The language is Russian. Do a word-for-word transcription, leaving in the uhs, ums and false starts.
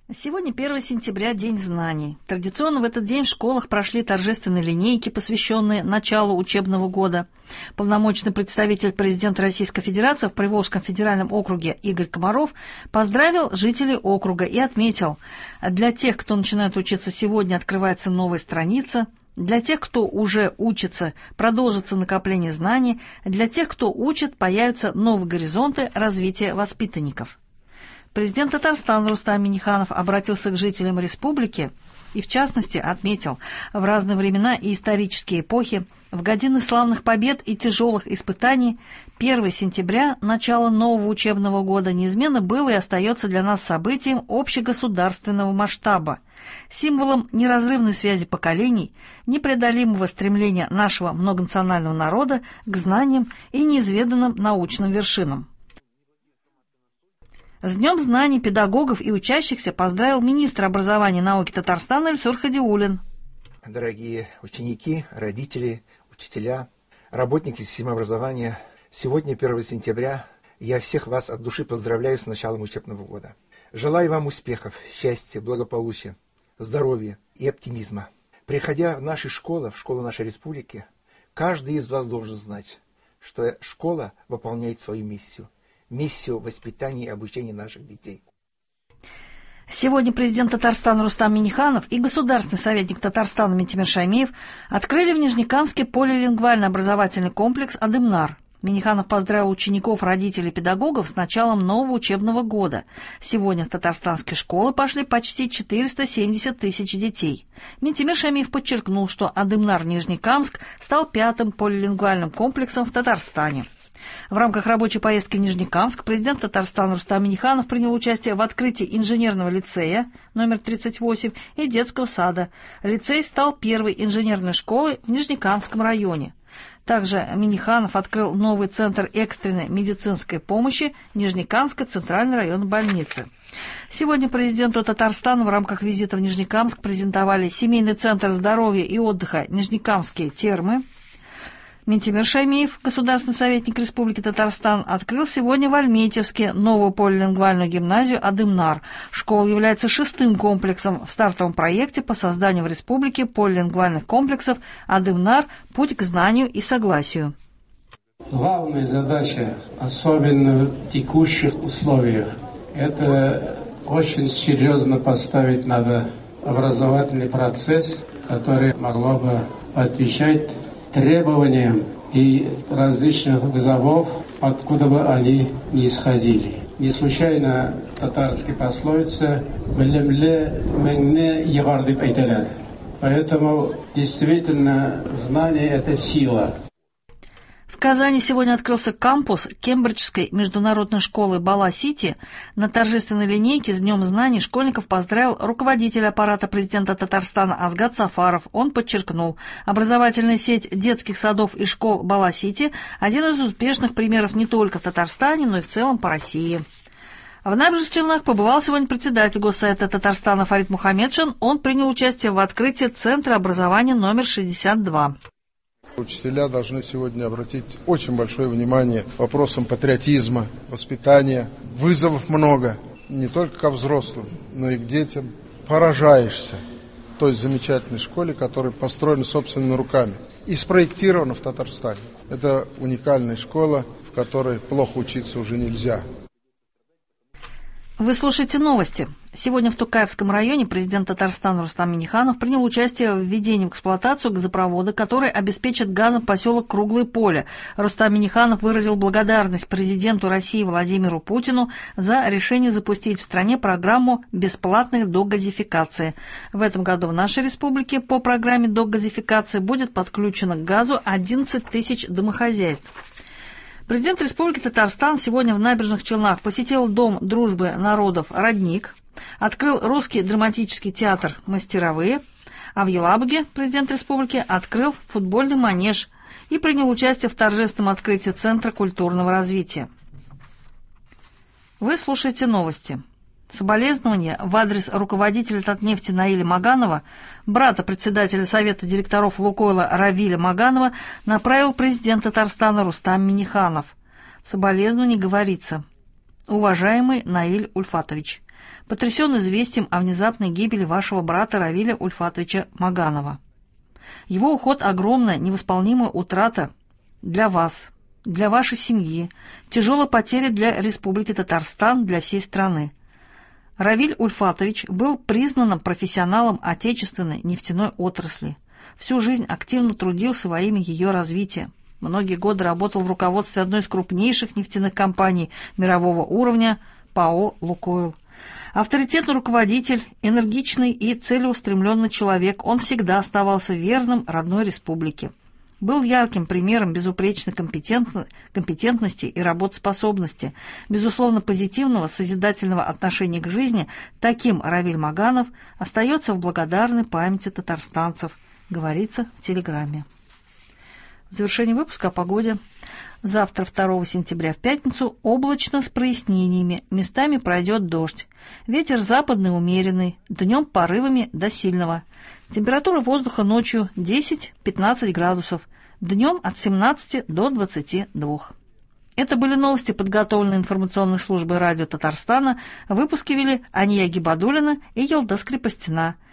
Сегодня первое сентября, День знаний. Традиционно в этот день в школах прошли торжественные линейки, посвященные началу учебного года. Полномочный представитель президента Российской Федерации в Приволжском федеральном округе Игорь Комаров поздравил жителей округа и отметил: для тех, кто начинает учиться сегодня, открывается новая страница. Для тех, кто уже учится, продолжится накопление знаний. Для тех, кто учит, появятся новые горизонты развития воспитанников. Президент Татарстана Рустам Минниханов обратился к жителям республики и, в частности, отметил: в разные времена и исторические эпохи, в годины славных побед и тяжелых испытаний, первое сентября, начало нового учебного года, неизменно было и остается для нас событием общегосударственного масштаба, символом неразрывной связи поколений, непреодолимого стремления нашего многонационального народа к знаниям и неизведанным научным вершинам. С Днем знаний педагогов и учащихся поздравил министр образования и науки Татарстана Эльсур Хадиуллин. Дорогие ученики, родители, учителя, работники системы образования, сегодня первое сентября. Я всех вас от души поздравляю с началом учебного года. Желаю вам успехов, счастья, благополучия, здоровья и оптимизма. Приходя в наши школы, в школу нашей республики, каждый из вас должен знать, что школа выполняет свою миссию. миссию воспитания и обучения наших детей. Сегодня президент Татарстана Рустам Минниханов и государственный советник Татарстана Ментимир Шаймиев открыли в Нижнекамске полилингвально-образовательный комплекс «Адымнар». Минниханов поздравил учеников, родителей и педагогов с началом нового учебного года. Сегодня в татарстанские школы пошли почти четыреста семьдесят тысяч детей. Ментимир Шаймиев подчеркнул, что «Адымнар Нижнекамск» стал пятым полилингвальным комплексом в Татарстане. В рамках рабочей поездки в Нижнекамск президент Татарстана Рустам Минниханов принял участие в открытии инженерного лицея номер тридцать восемь и детского сада. Лицей стал первой инженерной школой в Нижнекамском районе. Также Минниханов открыл новый центр экстренной медицинской помощи Нижнекамской центральной районной больницы. Сегодня президенту Татарстана в рамках визита в Нижнекамск презентовали семейный центр здоровья и отдыха «Нижнекамские термы». Ментимир Шаймиев, государственный советник Республики Татарстан, открыл сегодня в Альметьевске новую полилингвальную гимназию «Адымнар». Школа является шестым комплексом в стартовом проекте по созданию в республике полилингвальных комплексов «Адымнар. Путь к знанию и согласию». Главная задача, особенно в текущих условиях, это очень серьезно поставить надо образовательный процесс, который могло бы отвечать требованиям и различных вызовов, откуда бы они ни исходили. Не случайно татарская пословица «Белемле менне егар» дип әйтәләр. Поэтому действительно знание – это сила. В Казани сегодня открылся кампус Кембриджской международной школы Бала-Сити. На торжественной линейке с Днем знаний школьников поздравил руководитель аппарата президента Татарстана Азгат Сафаров. Он подчеркнул: образовательная сеть детских садов и школ Бала-Сити – один из успешных примеров не только в Татарстане, но и в целом по России. В Набережных Челнах побывал сегодня председатель Госсовета Татарстана Фарид Мухаммедшин. Он принял участие в открытии Центра образования номер шестьдесят два. Учителя должны сегодня обратить очень большое внимание к вопросам патриотизма, воспитания. Вызовов много, не только ко взрослым, но и к детям. Поражаешься той замечательной школе, которая построена собственными руками и спроектирована в Татарстане. Это уникальная школа, в которой плохо учиться уже нельзя. Вы слушаете новости. Сегодня в Тукаевском районе президент Татарстана Рустам Минниханов принял участие в введении в эксплуатацию газопровода, который обеспечит газом поселок Круглое поле. Рустам Минниханов выразил благодарность президенту России Владимиру Путину за решение запустить в стране программу бесплатной догазификации. В этом году в нашей республике по программе догазификации будет подключено к газу одиннадцать тысяч домохозяйств. Президент Республики Татарстан сегодня в Набережных Челнах посетил Дом дружбы народов «Родник», открыл Русский драматический театр «Мастеровые», а в Елабуге президент республики открыл футбольный манеж и принял участие в торжественном открытии Центра культурного развития. Вы слушаете новости. Соболезнования в адрес руководителя Татнефти Наиля Маганова, брата председателя Совета директоров Лукойла Равиля Маганова, направил президент Татарстана Рустам Минниханов. В соболезновании говорится: «Уважаемый Наиль Ульфатович, потрясен известием о внезапной гибели вашего брата Равиля Ульфатовича Маганова. Его уход – огромная, невосполнимая утрата для вас, для вашей семьи, тяжелая потеря для Республики Татарстан, для всей страны. Равиль Ульфатович был признанным профессионалом отечественной нефтяной отрасли. Всю жизнь активно трудился во имя ее развития. Многие годы работал в руководстве одной из крупнейших нефтяных компаний мирового уровня ПАО «Лукойл». Авторитетный руководитель, энергичный и целеустремленный человек, он всегда оставался верным родной республике. Был ярким примером безупречной компетентности и работоспособности, безусловно позитивного, созидательного отношения к жизни. Таким Равиль Маганов остается в благодарной памяти татарстанцев, говорится в телеграмме. В завершение выпуска о погоде. Завтра, второго сентября, в пятницу, облачно с прояснениями, местами пройдет дождь. Ветер западный умеренный, днем порывами до сильного. Температура воздуха ночью десять-пятнадцать градусов, днем от семнадцати до двадцати двух. Это были новости, подготовленные информационной службой радио Татарстана. Выпуски вели Ания Гибадуллина и Елда Скрипостина.